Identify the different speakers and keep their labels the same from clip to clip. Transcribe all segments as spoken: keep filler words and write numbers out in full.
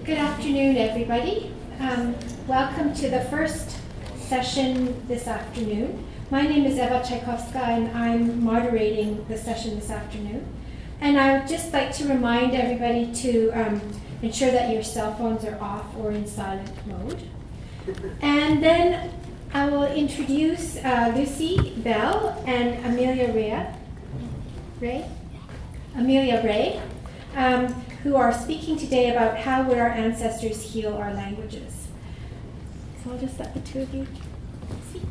Speaker 1: Good afternoon, everybody. Um, welcome to the first session this afternoon. My name is Eva Tchaikovska, and I'm moderating the session this afternoon. And I would just like to remind everybody to um, ensure that your cell phones are off or in silent mode. And then I will introduce uh, Lucy Bell and Amelia Ray, Ray? Amelia Ray, um, who are speaking today about how would our ancestors heal our languages. So I'll just let the two of you speak.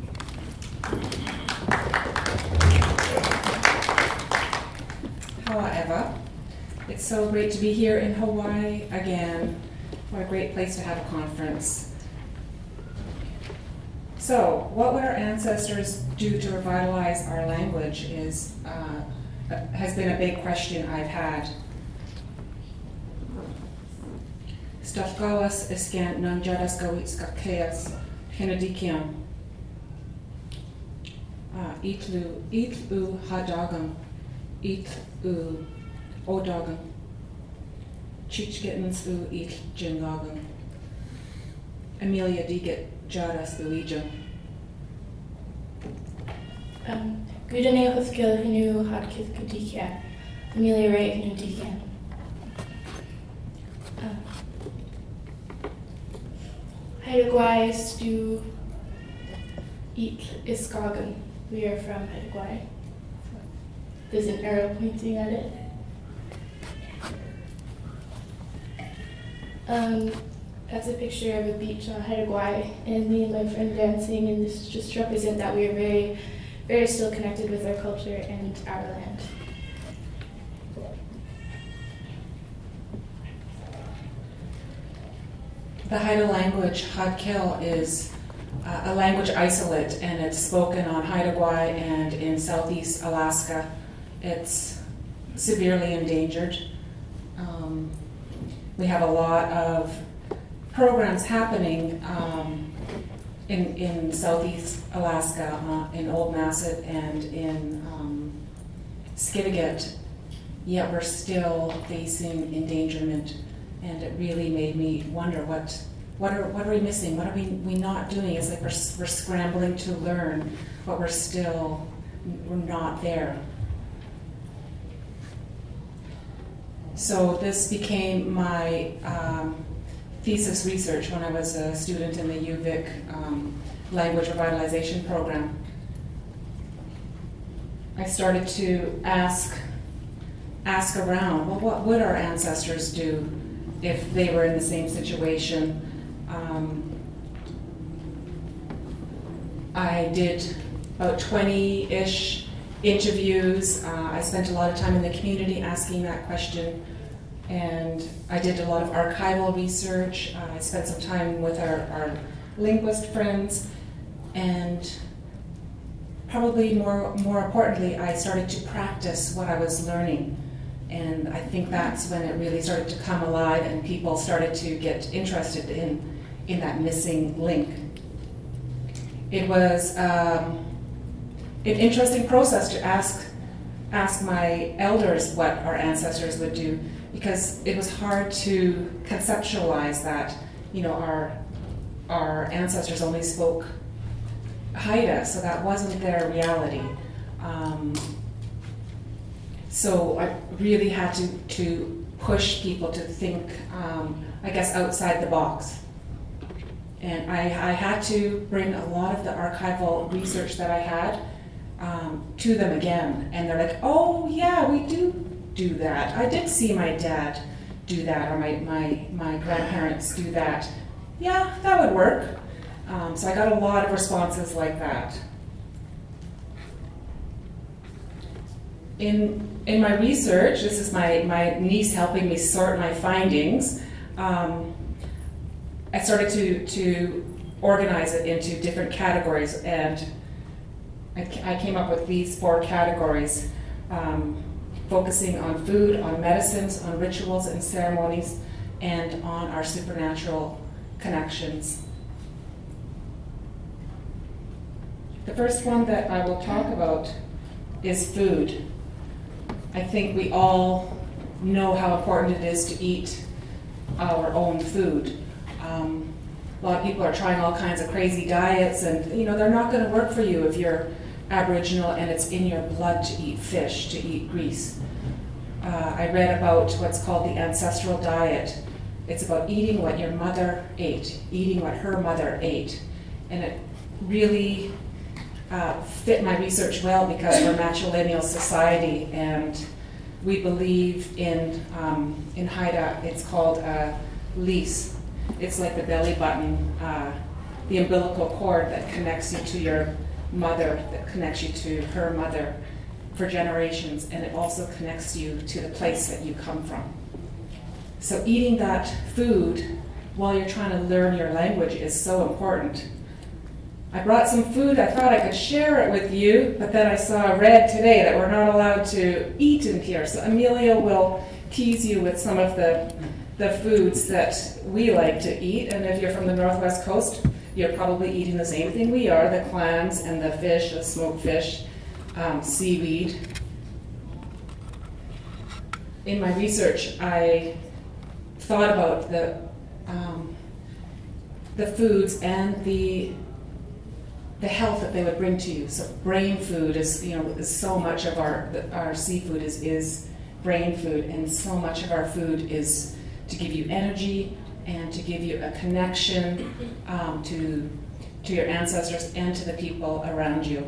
Speaker 2: Hello, Eva. It's so great to be here in Hawaii again. What a great place to have a conference. So, what would our ancestors do to revitalize our language is uh, has been a big question I've had. Stafkawas iskan nanjadas gawitskakeas hinadikiam. Itlu itlu hadagam itlu odagam. Chichgittens u it jingagam. Amelia digit jadas uija.
Speaker 3: Um, Gudane huskil hinu hadkith kudikia. Amelia Ray hinu dikia. Haidagwai stu eat iskagan. We are from Haidagwai. There's an arrow pointing at it. Um, that's a picture of a beach on Haidagwai, and me and my friend dancing, and this just represent that we are very, very still connected with our culture and our land.
Speaker 2: The Haida language, Hadkel, is uh, a language isolate, and it's spoken on Haida Gwaii and in southeast Alaska. It's severely endangered. Um, we have a lot of programs happening um, in, in southeast Alaska, uh, in Old Masset and in um, Skidegate, yet we're still facing endangerment. And it really made me wonder what what are what are we missing? What are we we not doing? It's like we're we're scrambling to learn, but we're still we're not there. So this became my um, thesis research when I was a student in the U V I C um, Language Revitalization Program. I started to ask ask around. Well, what would our ancestors do if they were in the same situation? Um, I did about twenty-ish interviews. Uh, I spent a lot of time in the community asking that question, and I did a lot of archival research. Uh, I spent some time with our, our linguist friends, and probably more, more importantly, I started to practice what I was learning. And I think that's when it really started to come alive and people started to get interested in, in that missing link. It was um, an interesting process to ask, ask my elders what our ancestors would do, because it was hard to conceptualize that, you know, our, our ancestors only spoke Haida, so that wasn't their reality. Um, So I really had to, to push people to think, um, I guess, outside the box. And I, I had to bring a lot of the archival research that I had um, to them again. And they're like, oh, yeah, we do do that. I did see my dad do that, or my, my, my grandparents do that. Yeah, that would work. Um, so I got a lot of responses like that. In, in my research, this is my, my niece helping me sort my findings, um, I started to, to organize it into different categories, and I, I came up with these four categories, um, focusing on food, on medicines, on rituals and ceremonies, and on our supernatural connections. The first one that I will talk about is food. I think we all know how important it is to eat our own food. Um, a lot of people are trying all kinds of crazy diets, and you know they're not going to work for you if you're Aboriginal and it's in your blood to eat fish, to eat grease. Uh, I read about what's called the ancestral diet. It's about eating what your mother ate, eating what her mother ate. And it really uh, fit my research well because we're a matrilineal society and we believe in, um, in Haida, it's called a lease. It's like the belly button, uh, the umbilical cord that connects you to your mother, that connects you to her mother for generations, and it also connects you to the place that you come from. So eating that food while you're trying to learn your language is so important. I brought some food, I thought I could share it with you, but then I saw read today that we're not allowed to eat in here. So Amelia will tease you with some of the, the foods that we like to eat, and if you're from the Northwest Coast, you're probably eating the same thing we are, the clams and the fish, the smoked fish, um, seaweed. In my research, I thought about the um, the foods and the the health that they would bring to you. So brain food is, you know, is so much of our our seafood is is brain food, and so much of our food is to give you energy and to give you a connection um, to to your ancestors and to the people around you.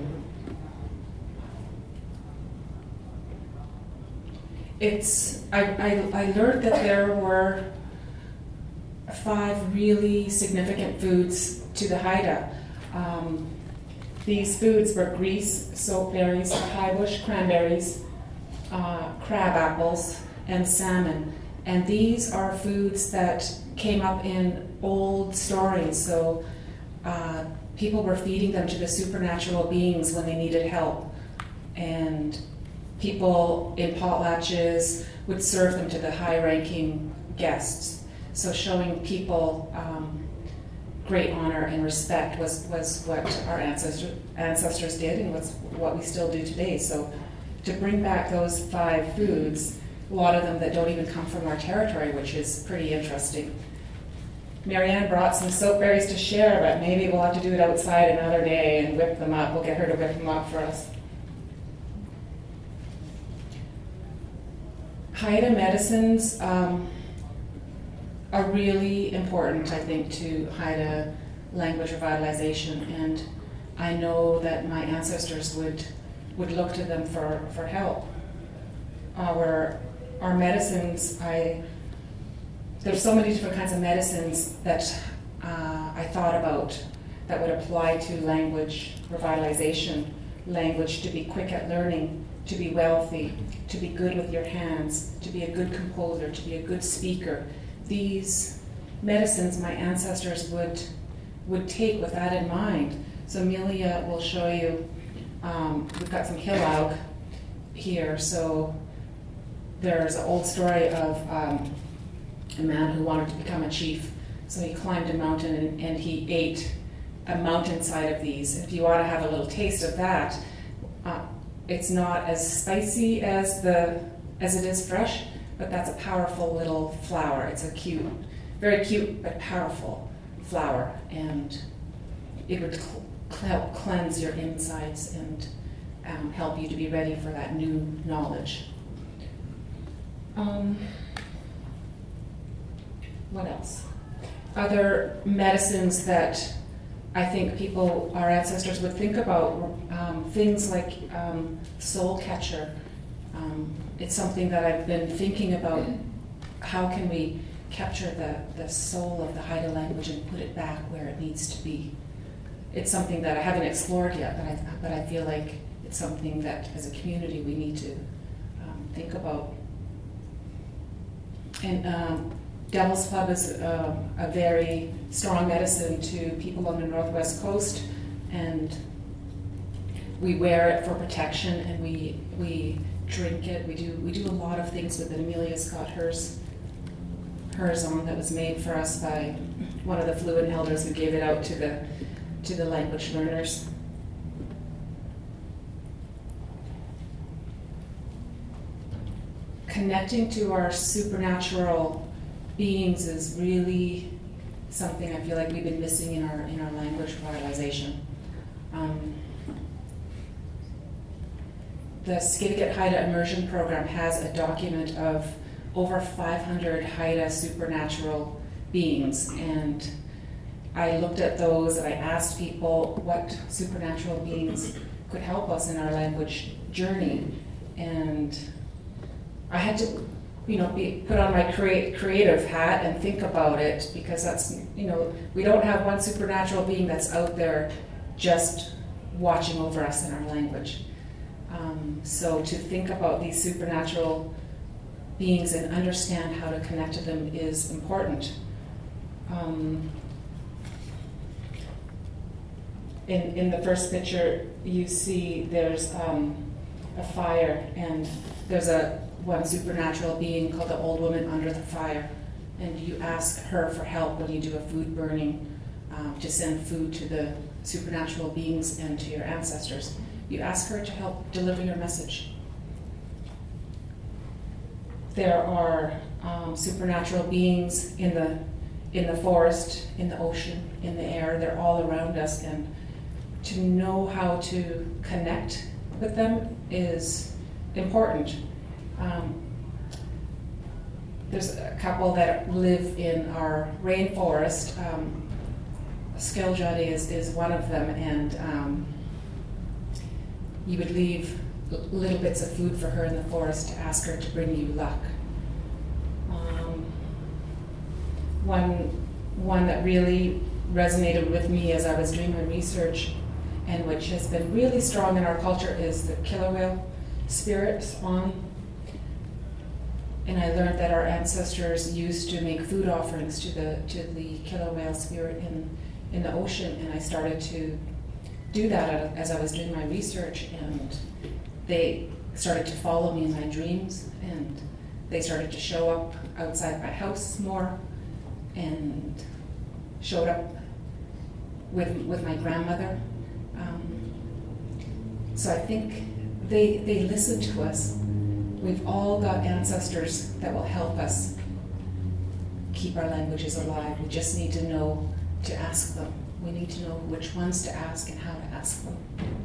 Speaker 2: It's I, I, I learned that there were five really significant foods to the Haida. Um, these foods were grease, soapberries, highbush cranberries, uh, crab apples, and salmon. And these are foods that came up in old stories. So uh, people were feeding them to the supernatural beings when they needed help. And people in potlatches would serve them to the high-ranking guests. So showing people um, great honor and respect was, was what our ancestor, ancestors did, and what's what we still do today. So to bring back those five foods, a lot of them that don't even come from our territory, which is pretty interesting. Marianne brought some soapberries to share, but maybe we'll have to do it outside another day and whip them up. We'll get her to whip them up for us. Haida medicines um, are really important, I think, to Haida language revitalization, and I know that my ancestors would would look to them for, for help. Our our medicines, I there's so many different kinds of medicines that uh, I thought about that would apply to language revitalization, language to be quick at learning, to be wealthy, to be good with your hands, to be a good composer, to be a good speaker. These medicines my ancestors would would take with that in mind. So Amelia will show you, um, we've got some hillock here. So there's an old story of um, a man who wanted to become a chief. So he climbed a mountain and, and he ate a mountainside of these. If you want to have a little taste of that, uh, it's not as spicy as the as it is fresh, but that's a powerful little flower. It's a cute, very cute but powerful flower, and it would cl- help cleanse your insides and um, help you to be ready for that new knowledge. Um, what else? Other medicines that I think people, our ancestors, would think about, um, things like um, soul catcher. Um, it's something that I've been thinking about. How can we capture the, the soul of the Haida language and put it back where it needs to be? It's something that I haven't explored yet, but I, but I feel like it's something that as a community we need to um, think about. And um, Devil's Club is uh, a very strong medicine to people on the Northwest Coast, and we wear it for protection, and we we drink it. We do we do a lot of things with it. Amelia's got hers hers on that was made for us by one of the Fluent elders who gave it out to the to the language learners. Connecting to our supernatural beings is really something I feel like we've been missing in our in our language revitalization. Um, the Skidegate Haida Immersion Program has a document of over five hundred Haida supernatural beings, and I looked at those and I asked people what supernatural beings could help us in our language journey, and I had to, you know, be, put on my create, creative hat and think about it, because that's, you know, we don't have one supernatural being that's out there just watching over us in our language. Um, so to think about these supernatural beings and understand how to connect to them is important. Um, in, in the first picture, you see there's um, a fire, and there's a one supernatural being called the Old Woman Under the Fire, and you ask her for help when you do a food burning, um, to send food to the supernatural beings and to your ancestors. You ask her to help deliver your message. There are um, supernatural beings in the in the forest, in the ocean, in the air. They're all around us, and to know how to connect with them is important. Um, there's a couple that live in our rainforest. Um, Skiljadi is, is one of them, and um, you would leave little bits of food for her in the forest to ask her to bring you luck. Um, one, one that really resonated with me as I was doing my research, and which has been really strong in our culture, is the killer whale spirit on. And I learned that our ancestors used to make food offerings to the to the killer whale spirit in, in the ocean, and I started to do that as I was doing my research, and they started to follow me in my dreams, and they started to show up outside my house more, and showed up with with my grandmother. Um, so I think they they listen to us. We've all got ancestors that will help us keep our languages alive. We just need to know to ask them. We need to know which ones to ask and how to ask them.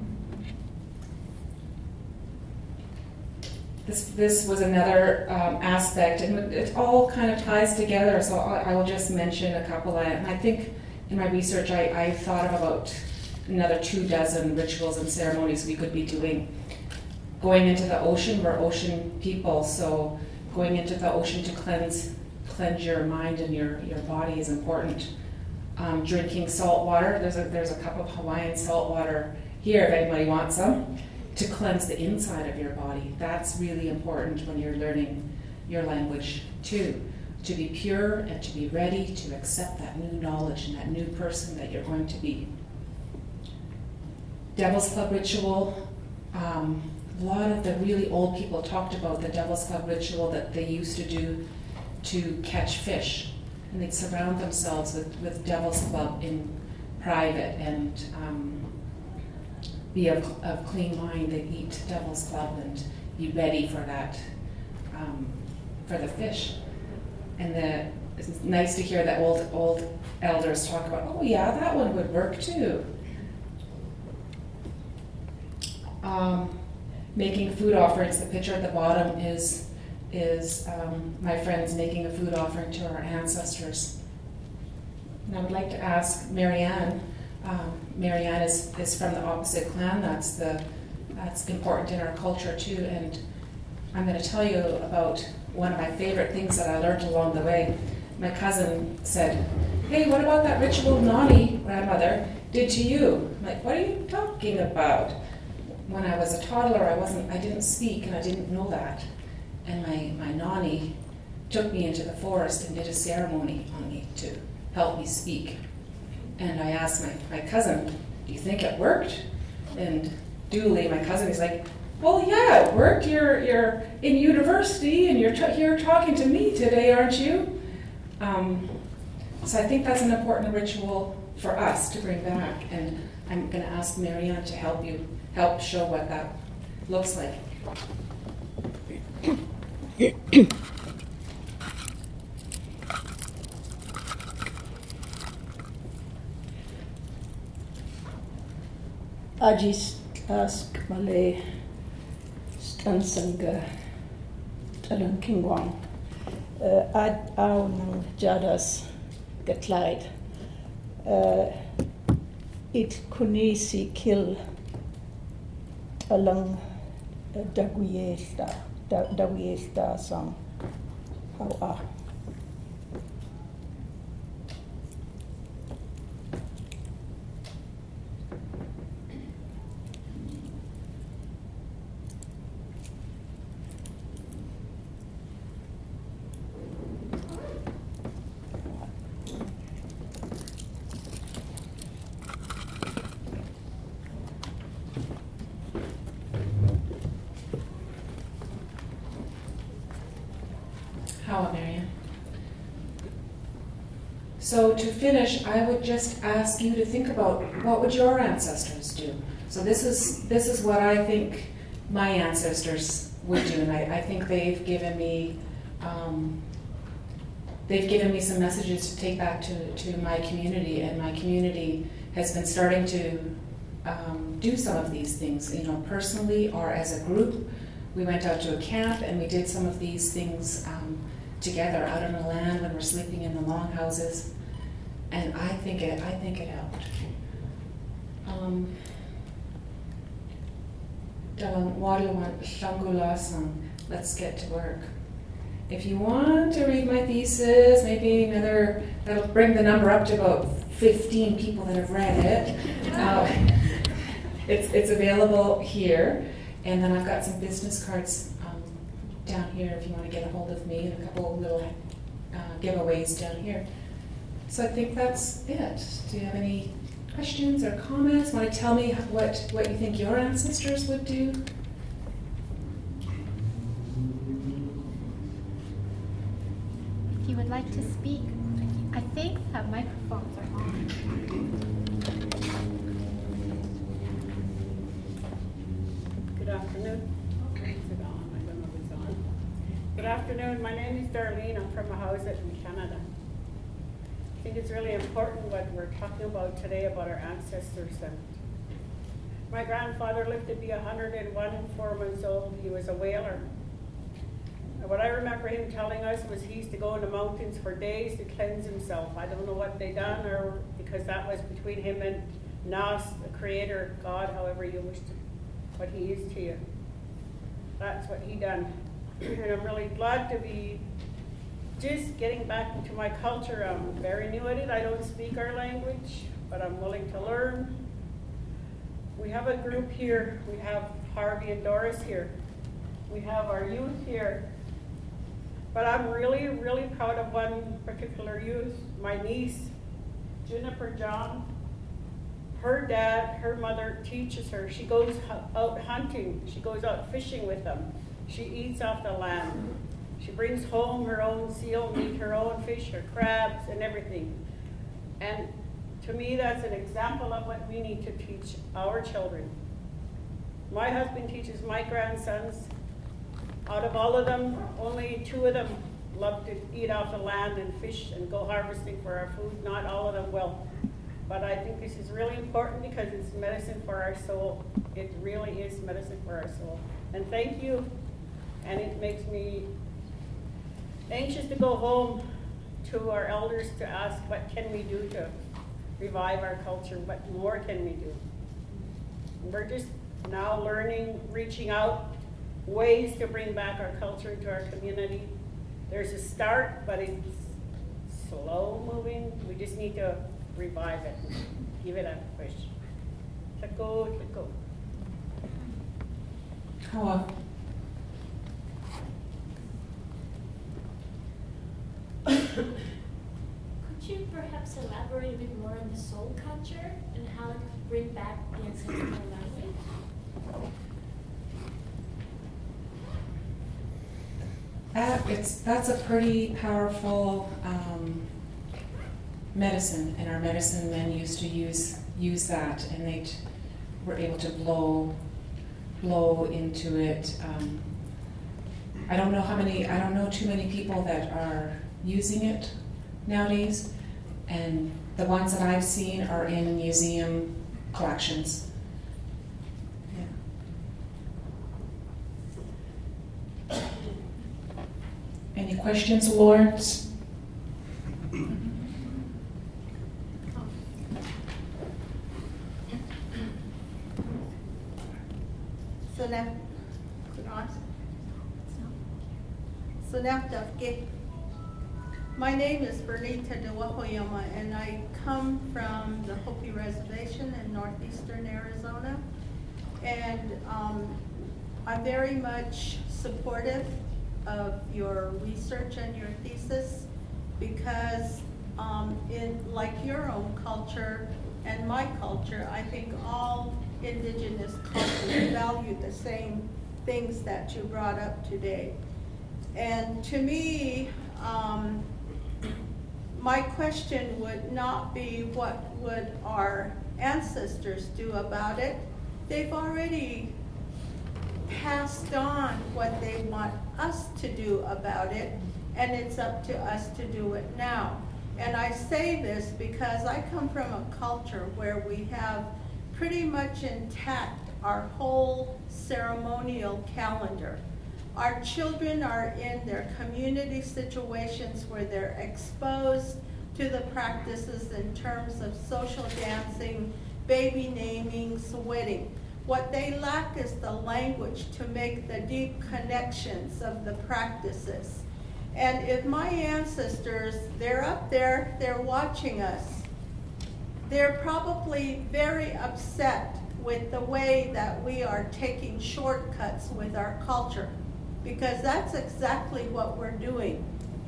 Speaker 2: This, this was another um, aspect, and it all kind of ties together, so I, I will just mention a couple. I, and I think in my research I, I thought of about another two dozen rituals and ceremonies we could be doing. Going into the ocean, we're ocean people, so going into the ocean to cleanse cleanse your mind and your, your body is important. Um, drinking salt water, there's a, there's a cup of Hawaiian salt water here if anybody wants some, to cleanse the inside of your body. That's really important when you're learning your language too, to be pure and to be ready to accept that new knowledge and that new person that you're going to be. Devil's Club ritual. Um, a lot of the really old people talked about the Devil's Club ritual that they used to do to catch fish. And they'd surround themselves with, with Devil's Club in private and um, be of, of clean mind. They'd eat Devil's Club and be ready for that, um, for the fish. And the, it's nice to hear that old old elders talk about, oh yeah, that one would work too. Um, making food offerings. The picture at the bottom is is um, my friends making a food offering to our ancestors. And I would like to ask Marianne. Um, Marianne is, is from the opposite clan. That's the that's important in our culture too. And I'm going to tell you about one of my favorite things that I learned along the way. My cousin said, "Hey, what about that ritual Nani, grandmother, did to you?" I'm like, "What are you talking about?" When I was a toddler, I wasn't, I didn't speak, and I didn't know that. And my, my Nani took me into the forest and did a ceremony on me to help me speak. And I asked my, my cousin, "Do you think it worked?" And duly, my cousin is like, "Well, yeah, it worked. You're you're in university, and you're t- here talking to me today, aren't you?" Um, so I think that's an important ritual for us to bring back. And I'm going to ask Marianne to help you. Help show what that looks like.
Speaker 4: Ajis ask Malay Stansanga Talan Kingwang Ad Au Nang Jadas Gatlaid It Kunisi Kill Talang Daguiesta Daguiesta Sang How Ah
Speaker 2: How, Marian? So to finish, I would just ask you to think about what would your ancestors do. So this is this is what I think my ancestors would do, and I, I think they've given me um, they've given me some messages to take back to, to my community, and my community has been starting to um, do some of these things, you know, personally or as a group. We went out to a camp and we did some of these things um, together out on the land when we're sleeping in the longhouses, and I think it I think it helped. Um, Let's get to work. If you want to read my thesis, maybe another, that'll bring the number up to about fifteen people that have read it. Uh, it's, it's available here. And then I've got some business cards um, down here if you want to get a hold of me, and a couple of little uh, giveaways down here. So I think that's it. Do you have any questions or comments? Want to tell me what, what you think your ancestors would do?
Speaker 1: If you would like to speak, I think that microphones are on.
Speaker 5: Good afternoon. Oh, is it on? I don't know if it's on. Good afternoon. My name is Darlene. I'm from Ahousaht in Canada. I think it's really important what we're talking about today about our ancestors. And my grandfather lived to be one hundred and one and four months old. He was a whaler. And what I remember him telling us was he used to go in the mountains for days to cleanse himself. I don't know what they done, or because that was between him and Nas, the creator, God, however you wish to, what he is to you. That's what he done. And I'm really glad to be just getting back into my culture. I'm very new at it. I don't speak our language, but I'm willing to learn. We have a group here. We have Harvey and Doris here. We have our youth here. But I'm really, really proud of one particular youth, my niece, Juniper John. Her dad, her mother teaches her. She goes out hunting. She goes out fishing with them. She eats off the land. She brings home her own seal meat, her own fish, her crabs, and everything. And to me, that's an example of what we need to teach our children. My husband teaches my grandsons. Out of all of them, only two of them love to eat off the land and fish and go harvesting for our food. Not all of them will. But I think this is really important because it's medicine for our soul. It really is medicine for our soul. And thank you. And it makes me anxious to go home to our elders to ask, what can we do to revive our culture? What more can we do? We're just now learning, reaching out, ways to bring back our culture into our community. There's a start, but it's slow moving. We just need to revive it, give it a push. Let go, let go.
Speaker 2: How?
Speaker 6: Could you perhaps elaborate a bit more on the soul culture and how it could bring back the ancestral language?
Speaker 2: That, it's, that's a pretty powerful um, medicine, and our medicine men used to use use that, and they t- were able to blow blow into it. Um, I don't know how many. I don't know too many people that are using it nowadays, and the ones that I've seen are in museum collections, questions, Lawrence?
Speaker 7: Sunaf, Sunaf My name is Bernita de Wahoyama, and I come from the Hopi Reservation in northeastern Arizona. And um, I'm very much supportive of your research and your thesis, because um, in like your own culture and my culture, I think all indigenous cultures value the same things that you brought up today. And to me, um, my question would not be what would our ancestors do about it. They've already passed on what they want us to do about it, and it's up to us to do it now. And I say this because I come from a culture where we have pretty much intact our whole ceremonial calendar. Our children are in their community situations where they're exposed to the practices in terms of social dancing, baby namings, wedding. What they lack is the language to make the deep connections of the practices. And if my ancestors, they're up there, they're watching us, they're probably very upset with the way that we are taking shortcuts with our culture, because that's exactly what we're doing.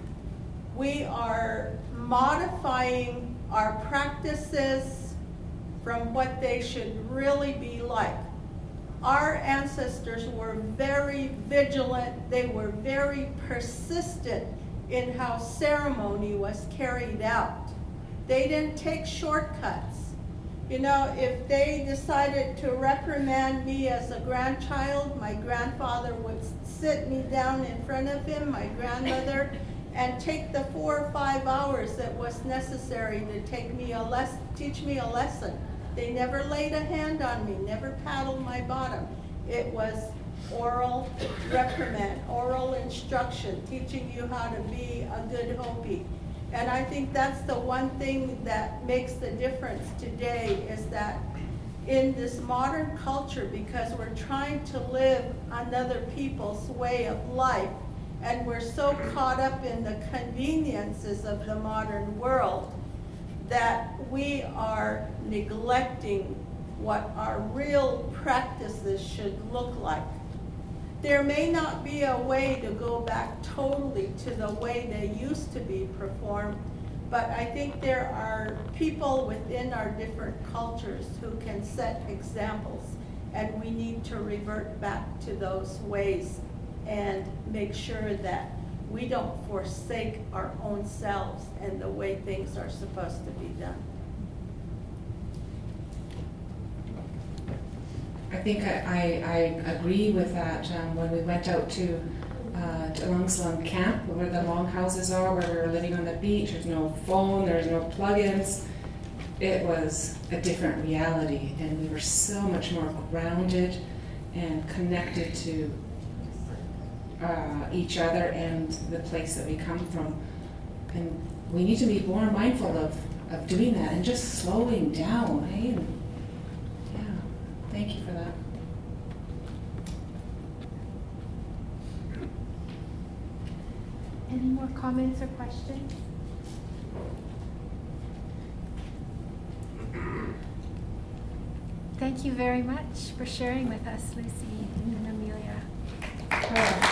Speaker 7: We are modifying our practices from what they should really be like. Our ancestors were very vigilant, they were very persistent in how ceremony was carried out. They didn't take shortcuts. You know, if they decided to reprimand me as a grandchild, my grandfather would sit me down in front of him, my grandmother, and take the four or five hours that was necessary to take me a les- teach me a lesson. They never laid a hand on me, never paddled my bottom. It was oral reprimand, oral instruction, teaching you how to be a good Hopi. And I think that's the one thing that makes the difference today, is that in this modern culture, because we're trying to live another people's way of life, and we're so caught up in the conveniences of the modern world, that we are neglecting what our real practices should look like. There may not be a way to go back totally to the way they used to be performed, but I think there are people within our different cultures who can set examples, and we need to revert back to those ways and make sure that we don't forsake our own selves and the way things are supposed to be done.
Speaker 2: I think I, I, I agree with that. Um, when we went out to uh, to Lungslang Camp, where the longhouses are, where we were living on the beach, there's no phone, there's no plugins. It was a different reality, and we were so much more grounded and connected to uh, each other and the place that we come from. And we need to be more mindful of, of doing that and just slowing down, hey? Thank you for that.
Speaker 1: Any more comments or questions? Thank you very much for sharing with us, Lucy and Amelia.